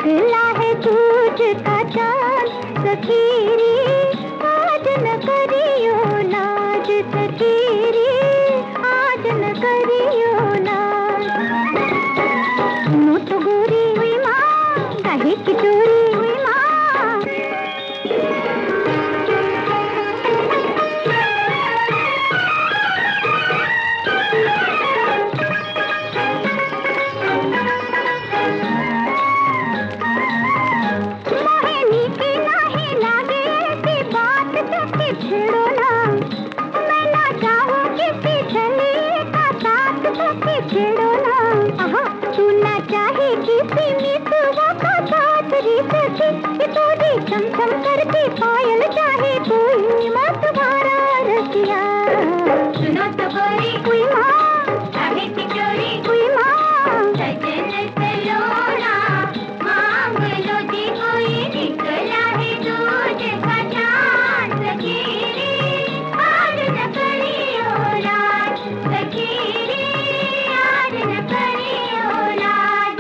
निकला है दूज का चांद सखीरी, आज न करियो नाज सखीरी, आज न करियो नाज। सुनो तो गोरी हुई माँ, काहे की चोरी हुई माँ। छेड़ो ना, मैं ना चाहूं किसी छली का साथ सखी छेड़ो ना। आहा, तू ना चाहे किसी मितवा का साथ री सखी, ये तोरी चम चम करती पायल चाहे कोई मत भारा रसिया। सुनो तो गोरी कोई माँ, चाहे की चोरी कोई माँ, सजन सलोना मांग लो जी कोई, निकला है दूज का चांद सखीरी, आज न करियो लाज सखीरी, आज न करियो लाज।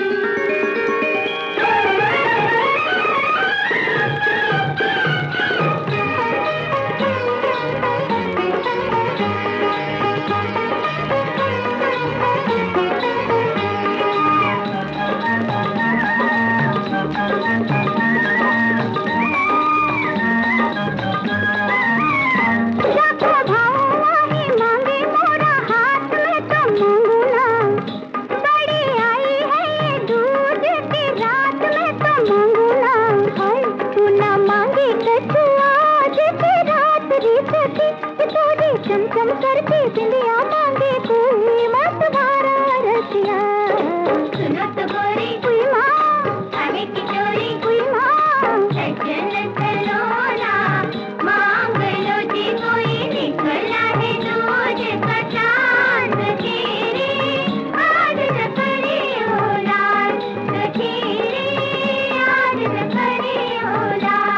चमचम करती बिंदिया मांगे कोई मत भारा रसिया। सुनो तो गोरी कोई माँ, चाहे की चोरी कोई माँ, सजन सलोना मांग लो जी कोई, निकला है दूज का चांद सखीरी, आज न करियो लाज सखीरी, आज न करियो लाज।